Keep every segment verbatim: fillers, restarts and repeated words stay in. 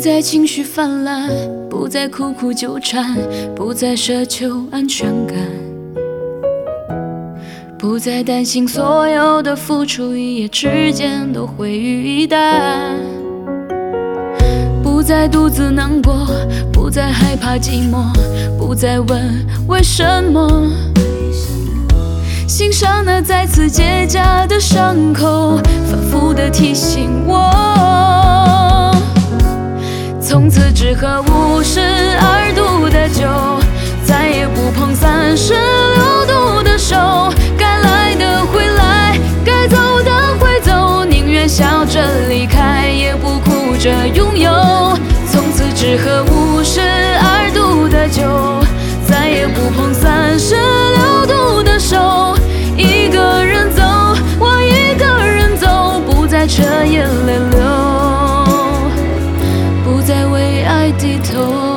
再情绪泛滥，不再苦苦纠缠，不再奢求安全感，不再担心所有的付出一夜之间都毁于一旦，不再独自难过，不再害怕寂寞，不再问为什么。心上那再次结痂的伤口，反复地提醒我，从此只喝五十二度的酒，再也不碰三十六度的手。该来的会来，该走的会走，宁愿笑着离开，也不哭着拥有。从此只喝五十二度的酒，再也不碰三十六度的手。一个人走，我一个人走，不再彻夜泪流，不再为爱低头。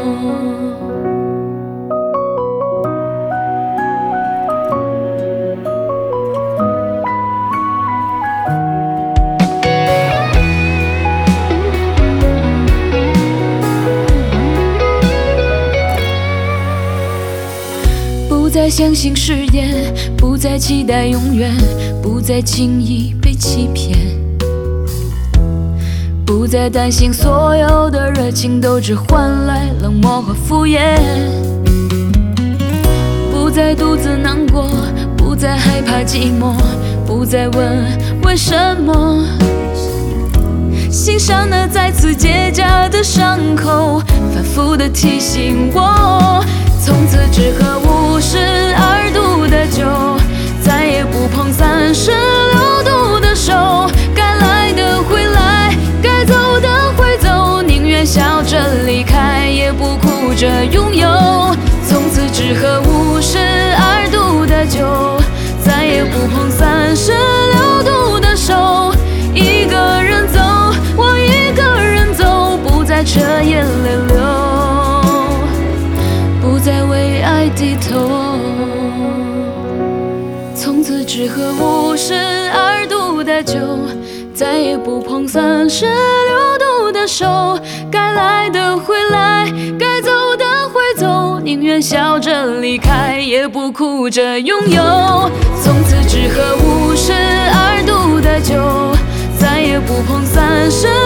不再相信誓言，不再期待永远，不再轻易被欺骗，不再担心所有的热情都只换来冷漠和敷衍，不再独自难过，不再害怕寂寞，不再问为什么。心上那再次结痂的伤口，反复地提醒我，从此只喝五十二度的酒，再也不碰三十六度的手。该来的会来，该走的会走，宁愿笑着离开，也不哭着拥有。从此只喝五十二度的酒，再也不碰三十六度的手。一个人走，我一个人走，不再彻夜泪流，不再为爱低头。从此只喝五十二度的酒，再也不碰三十六度的手。该来的会来，该走的会走，宁愿笑着离开，也不哭着拥有。从此只喝五十二度的酒，再也不碰三十